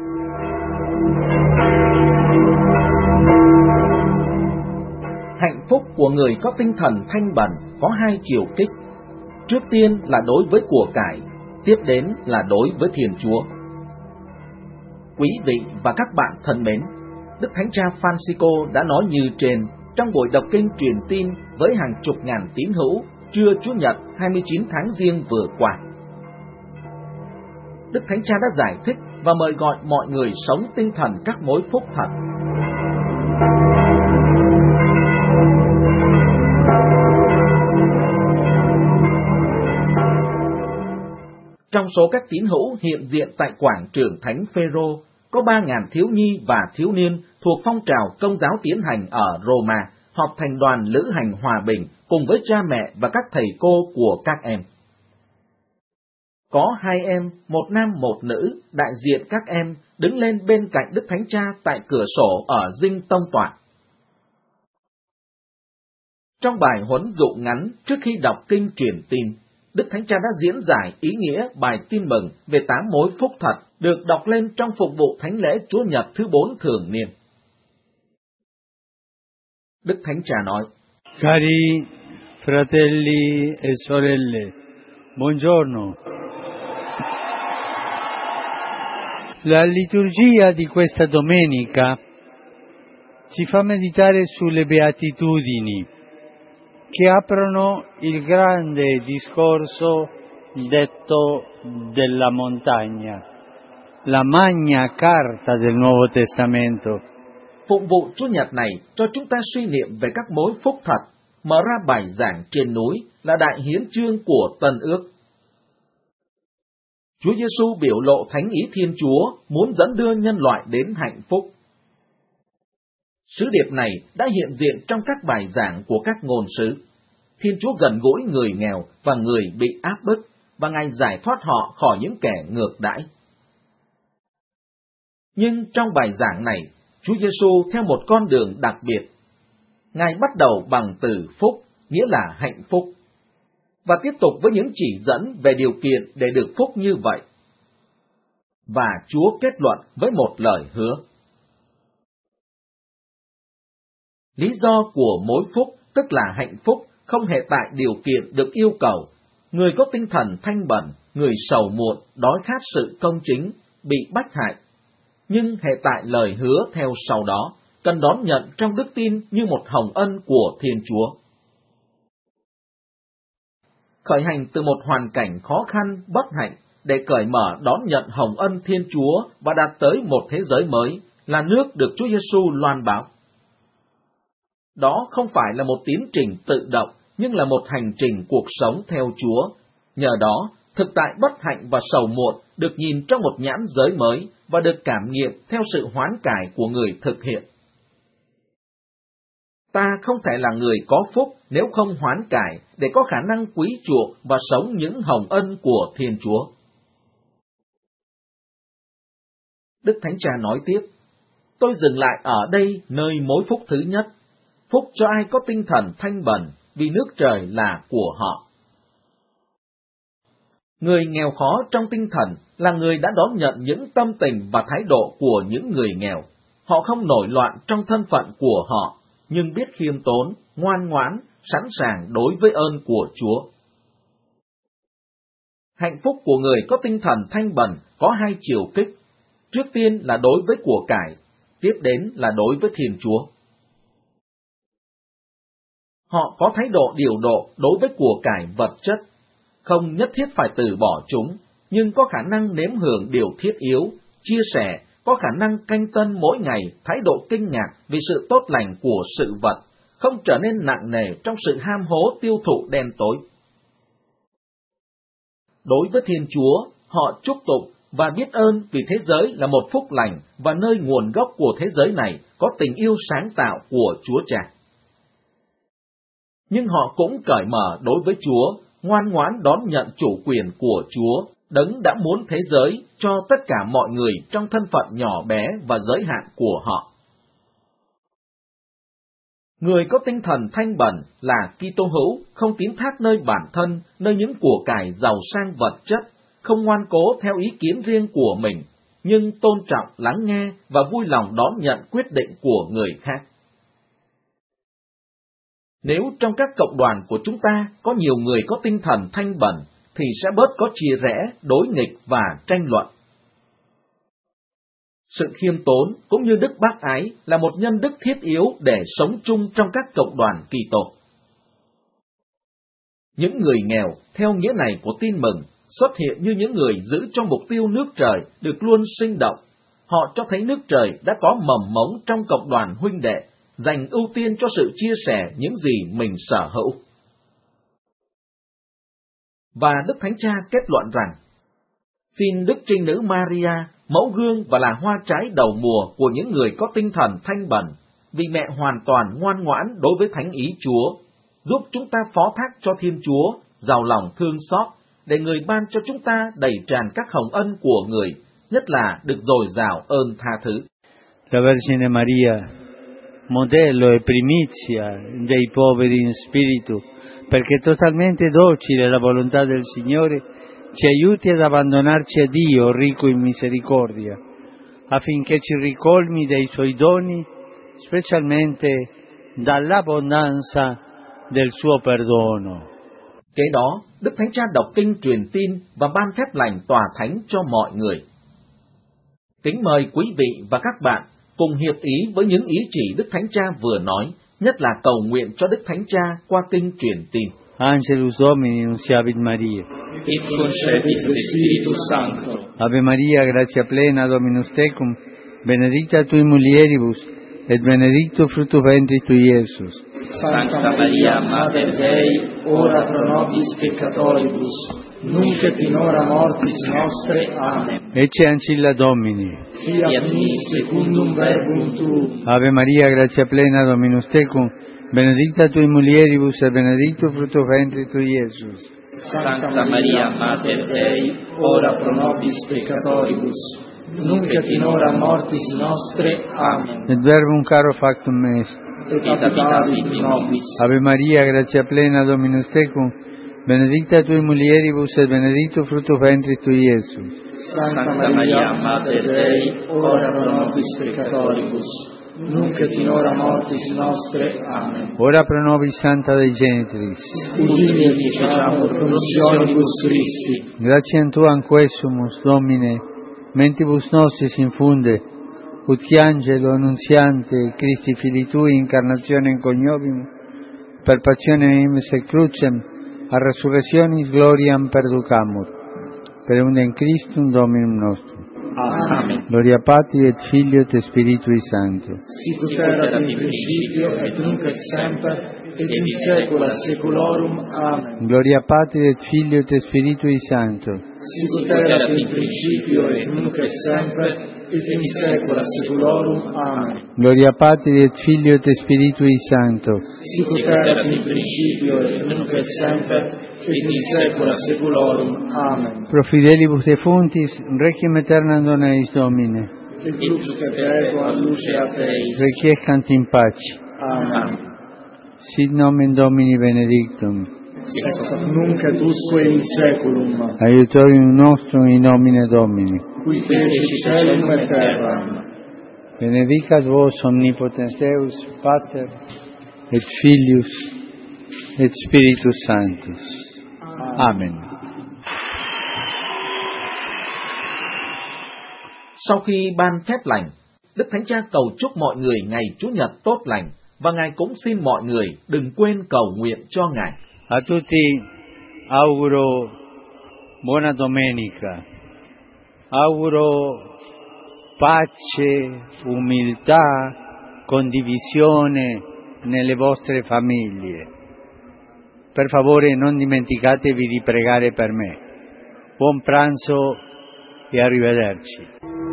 Hạnh phúc của người có tinh thần thanh bần có hai chiều kích. Trước tiên là đối với của cải, tiếp đến là đối với Thiên Chúa. Quý vị và các bạn thân mến, Đức Thánh Cha Francisco đã nói như trên trong buổi đọc kinh truyền tin với hàng chục ngàn tín hữu trưa Chủ nhật 29 tháng Giêng vừa qua. Đức Thánh Cha đã giải thích và mời gọi mọi người sống tinh thần các mối phúc thật. Trong số các tín hữu hiện diện tại quảng trường Thánh Phêrô, có 3.000 thiếu nhi và thiếu niên thuộc phong trào Công giáo tiến hành ở Roma, họp thành đoàn lữ hành hòa bình cùng với cha mẹ và các thầy cô của các em. Có 2 em, một nam một nữ, đại diện các em, đứng lên bên cạnh Đức Thánh Cha tại cửa sổ ở Dinh Tông Tọa. Trong bài huấn dụ ngắn trước khi đọc kinh truyền tin, Đức Thánh Cha đã diễn giải ý nghĩa bài tin mừng về 8 mối phúc thật được đọc lên trong phục vụ thánh lễ Chúa Nhật thứ 4 thường niên. Đức Thánh Cha nói: Cari fratelli e sorelle, buongiorno. La liturgia di questa domenica ci fa meditare sulle beatitudini che aprono il grande discorso detto della montagna, la Magna Carta del Nuovo Testamento. Phụng vụ Chúa Nhật này cho chúng ta suy niệm về các mối phúc thật, mở ra bài giảng trên núi là đại hiến chương của Tân Ước. Chúa Giêsu biểu lộ thánh ý Thiên Chúa muốn dẫn đưa nhân loại đến hạnh phúc. Sứ điệp này đã hiện diện trong các bài giảng của các ngôn sứ. Thiên Chúa gần gũi người nghèo và người bị áp bức, và Ngài giải thoát họ khỏi những kẻ ngược đãi. Nhưng trong bài giảng này, Chúa Giêsu theo một con đường đặc biệt. Ngài bắt đầu bằng từ phúc, nghĩa là hạnh phúc, và tiếp tục với những chỉ dẫn về điều kiện để được phúc như vậy. Và Chúa kết luận với một lời hứa. Lý do của mối phúc, tức là hạnh phúc, không hề tại điều kiện được yêu cầu. Người có tinh thần thanh bẩn, người sầu muộn, đói khát sự công chính, bị bách hại. Nhưng hệ tại lời hứa theo sau đó, cần đón nhận trong đức tin như một hồng ân của Thiên Chúa. Khởi hành từ một hoàn cảnh khó khăn, bất hạnh, để cởi mở đón nhận hồng ân Thiên Chúa và đạt tới một thế giới mới, là nước được Chúa Giêsu loan báo. Đó không phải là một tiến trình tự động, nhưng là một hành trình cuộc sống theo Chúa. Nhờ đó, thực tại bất hạnh và sầu muộn được nhìn trong một nhãn giới mới và được cảm nghiệm theo sự hoán cải của người thực hiện. Ta không thể là người có phúc nếu không hoán cải để có khả năng quý chuộng và sống những hồng ân của Thiên Chúa. Đức Thánh Cha nói tiếp: tôi dừng lại ở đây nơi mối phúc thứ nhất, phúc cho ai có tinh thần thanh bẩn, vì nước trời là của họ. Người nghèo khó trong tinh thần là người đã đón nhận những tâm tình và thái độ của những người nghèo. Họ không nổi loạn trong thân phận của họ, nhưng biết khiêm tốn, ngoan ngoãn, sẵn sàng đối với ơn của Chúa. Hạnh phúc của người có tinh thần thanh bần có hai chiều kích. Trước tiên là đối với của cải, tiếp đến là đối với Thiên Chúa. Họ có thái độ điều độ đối với của cải vật chất, không nhất thiết phải từ bỏ chúng, nhưng có khả năng nếm hưởng điều thiết yếu, chia sẻ, có khả năng canh tân mỗi ngày, thái độ kinh ngạc vì sự tốt lành của sự vật, không trở nên nặng nề trong sự ham hố tiêu thụ đen tối. Đối với Thiên Chúa, họ chúc tụng và biết ơn vì thế giới là một phúc lành và nơi nguồn gốc của thế giới này có tình yêu sáng tạo của Chúa Cha. Nhưng họ cũng cởi mở đối với Chúa, ngoan ngoãn đón nhận chủ quyền của Chúa, Đấng đã muốn thế giới cho tất cả mọi người trong thân phận nhỏ bé và giới hạn của họ. Người có tinh thần thanh bần là Kitô hữu, không tín thác nơi bản thân, nơi những của cải giàu sang vật chất, không ngoan cố theo ý kiến riêng của mình, nhưng tôn trọng, lắng nghe và vui lòng đón nhận quyết định của người khác. Nếu trong các cộng đoàn của chúng ta có nhiều người có tinh thần thanh bần, thì sẽ bớt có chia rẽ, đối nghịch và tranh luận. Sự khiêm tốn cũng như đức bác ái là một nhân đức thiết yếu để sống chung trong các cộng đoàn Kitô. Những người nghèo, theo nghĩa này của tin mừng, xuất hiện như những người giữ cho mục tiêu nước trời được luôn sinh động. Họ cho thấy nước trời đã có mầm mống trong cộng đoàn huynh đệ, dành ưu tiên cho sự chia sẻ những gì mình sở hữu. Và Đức Thánh Cha kết luận rằng, xin Đức Trinh Nữ Maria, mẫu gương và là hoa trái đầu mùa của những người có tinh thần thanh bần, vì mẹ hoàn toàn ngoan ngoãn đối với thánh ý Chúa, giúp chúng ta phó thác cho Thiên Chúa, giàu lòng thương xót, để người ban cho chúng ta đầy tràn các hồng ân của người, nhất là được dồi dào ơn tha thứ. La Vergine Maria, modello e primizia dei poveri in spirito, perché totalmente docile alla volontà del Signore, ci aiuti ad abbandonarci a Dio ricco in misericordia, affinché ci ricolmi dei Suoi doni, specialmente dall'abbondanza del Suo perdono. Kế đó, Đức Thánh Cha đọc kinh truyền tin và ban phép lành tòa thánh cho mọi người. Kính mời quý vị và các bạn cùng hiệp ý với những ý chỉ Đức Thánh Cha vừa nói, nhất là cầu nguyện cho Đức Thánh Cha qua kinh truyền tin. Angelus Domini nunciavit Maria. Et concepit Spiritus Sancto. Ave Maria, gratia plena, Dominus tecum, benedicta tui mulieribus, et benedictus fructus ventris tui, Iesus. Sancta Maria, Mater Dei, ora pro nobis peccatoribus, nunc et in hora mortis nostre. Amen. Ecce ancilla Domini. Fiat mi secundum verbum tuum. Ave Maria, gratia plena, Dominus tecum, benedicta tui mulieribus, et benedictus fructus ventris tui, Iesus. Sancta Maria, Mater Dei, ora pro nobis peccatoribus, nunc et in hora mortis nostre. Amen. Et verbum caro factum est. Et habitavit in nobis. Ave Maria, gratia plena, Dominus tecum, benedicta tui mulieribus, et benedictus fructus ventris tui, Iesus. Sancta Maria, Mater Dei, ora pro nobis peccatoribus, nunc et in hora mortis nostre. Amen. Ora pro nobis Santa Dei Genitris. Udini et diciamur promissionibus Christi. Gratiam Tuam quesumus, Domine, mentibus nostris infunde, ut qui angelo annunziante Christi Filii Tui incarnationem coniovimus, per passionem imis et crucem, a resurrectionis gloriam perducamur, per undem Christum Dominum nostrum. Amen. Gloria Patri et Filio et Spiritui Sancto. Sic erat in principio et nunc et semper et in saecula saeculorum. Amen. Gloria Patri et Filio et Spiritui Sancto. Sic erat in principio et nunc et semper et in saecula saeculorum. Amen. Gloria Patri et Filio et Spiritui Sancto. Sic erat in principio et nunc et semper et in saecula saeculorum. Amen. Pro fidelibus defuntis, requiem aeternam dona eis Domine. Et lux perpetua lucet eis. Requiescant in pace. Amen. Sit nomen Domini benedictum. ex hoc nunc et usque in saeculum. Aiutorium nostrum in nomine Domini. Qui fecit caelum et terram. Benedicat vos omnipotens Deus, Pater, et Filius, et Spiritus Sanctus. Amen. Sau khi ban phép lành, Đức Thánh Cha cầu chúc mọi người ngày Chủ nhật tốt lành, và Ngài cũng xin mọi người đừng quên cầu nguyện cho Ngài. A tutti auguro buona domenica. Auguro pace, umiltà, condivisione nelle vostre famiglie. Per favore non dimenticatevi di pregare per me. Buon pranzo e arrivederci.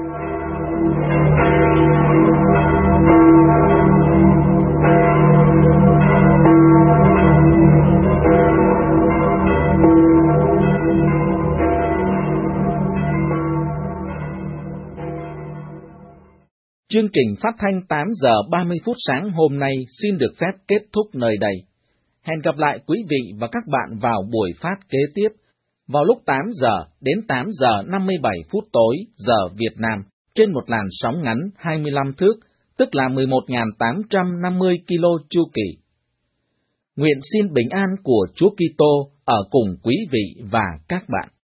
Chương trình phát thanh 8 giờ 30 phút sáng hôm nay xin được phép kết thúc nơi đây. Hẹn gặp lại quý vị và các bạn vào buổi phát kế tiếp, vào lúc 8 giờ đến 8 giờ 57 phút tối giờ Việt Nam, trên một làn sóng ngắn 25 thước, tức là 11.850 kilo chu kỳ. Nguyện xin bình an của Chúa Kitô ở cùng quý vị và các bạn.